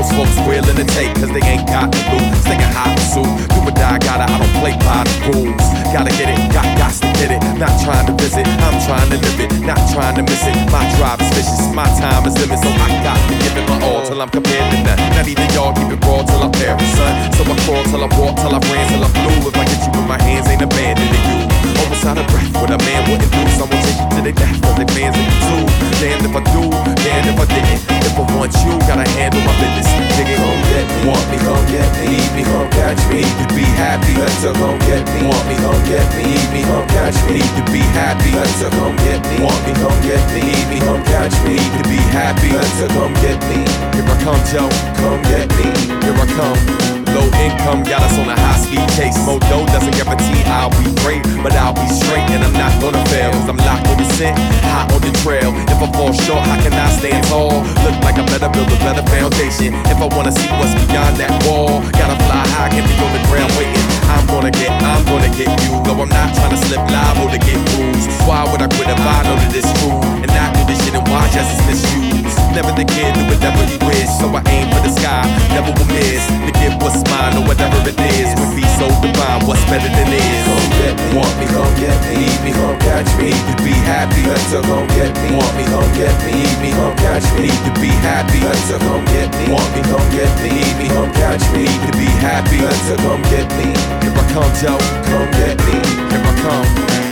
most folks willing to take, cause they ain't got the loot. Sticking hot suit, do or die, I don't play by the rules. Gotta get it, got to get it. Not trying to visit, I'm trying to live it, not trying to miss it. My drive is vicious, my time is limited, so I got to give it my all till I'm compared to none. Not even y'all keep it raw till I'm parent, son. So I crawl till I walk, till I ran, till I flew. If I get you in my hands, ain't abandoning you. Almost out of breath, what a man wouldn't do. Someone take you to their death, cause they fans in you too. Damned if I do, damned if I didn't. If I want you, gotta handle my business. Nigga, gon' get me, want me, gon' get me, need me, gon' catch me, need to be happy, better gon' get me, want me, gon' get me, need me, gon' catch me, need to be happy, better gon' get me, want me, gon' get me, need me, gon' catch me, need to be happy, better gon' get me. Here I come, Joe, come get me, here I come. Low income got us on a high-speed chase. Modo doesn't guarantee I'll be great, but I'll be straight and I'm not gonna fail, cause I'm locked on the scent, hot on the trail. If I fall short, how can I stand tall? Look like I better build a better foundation. If I wanna see what's beyond that wall, gotta fly high, can't be on the ground waiting. I'm gonna get you. Though I'm not trying to slip liable to get bruised. Why would I quit if I know that it's true? And I do this shit and why just is misused. Never the kid do whatever he wish, so I aim for the sky, never will miss. To get what's mine or whatever it is would be so divine, what's better than is. Gon' get me, want me, gon' get me, need me, gon' catch me, need to be happy, better gon' get me, want me, gon' get me, need me, gon' catch me, need to be happy, better gon' get me, want me, gon' get me, need me, gon' catch me, need to be happy, better gon' get me. Here I come, Joe, come get me, here I come.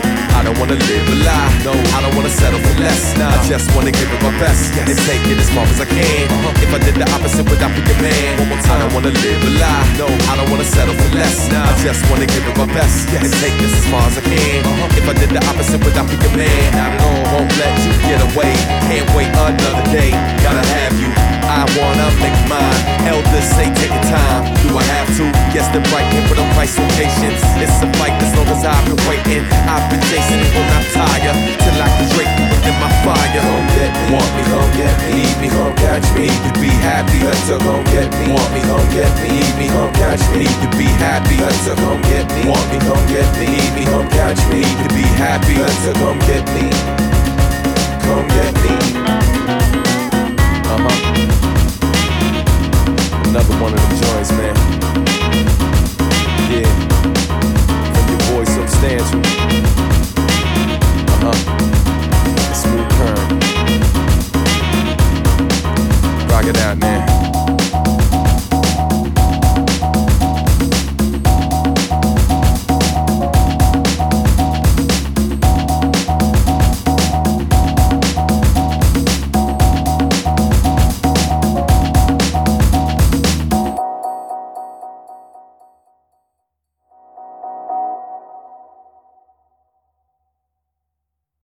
I don't wanna live a lie, no, I don't wanna settle for less. Nah, I just wanna give it my best and take it as far as I can. If I did the opposite, would I be your man? One more time. I don't wanna live a lie, no, I don't wanna settle for less. Nah, I just wanna give it my best and take this as far as I can. If I did the opposite, would I be your man? Not at all, won't let you get away. Can't wait another day, gotta have you. I wanna make mine. Elders say take your time. Do I have to? Yes, the right here for the price of patience. It's a fight as long as I've been waiting. I've been chasing it, will not tire till I can drink within my fire. Gon' get me, want me, gon' get me, need me, gon' catch me, need to be happy, better gon' get me, want me, gon' get me, need me, gon' catch me, need to be happy, better gon' get me, want me, gon' get me, need me, gon' catch me, need to be happy, better gon' get me, come get me. Another one of them joints, man. Yeah, from your boy Substantial.